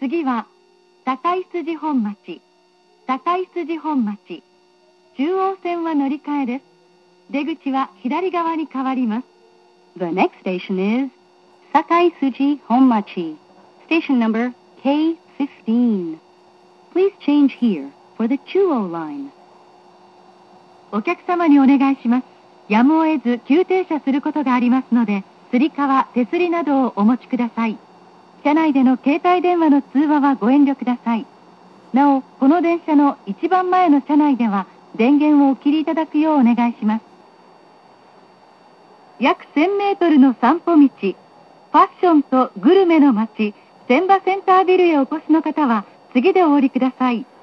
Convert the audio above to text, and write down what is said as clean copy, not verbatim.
次は、堺筋本町、堺筋本町。中央線は乗り換えです。出口は左側に変わります。 The next station is Sakai-Suji Honmachi, station number K15. Please change here for the Chuo line. お客様にお願いします。やむを得ず急停車することがありますので、つり革、手すりなどをお持ちください。車内での携帯電話の通話はご遠慮ください。なお、この電車の一番前の車内では、電源をお切りいただくようお願いします。約1000メートルの散歩道、ファッションとグルメの街、千葉センタービルへお越しの方は、次でお降りください。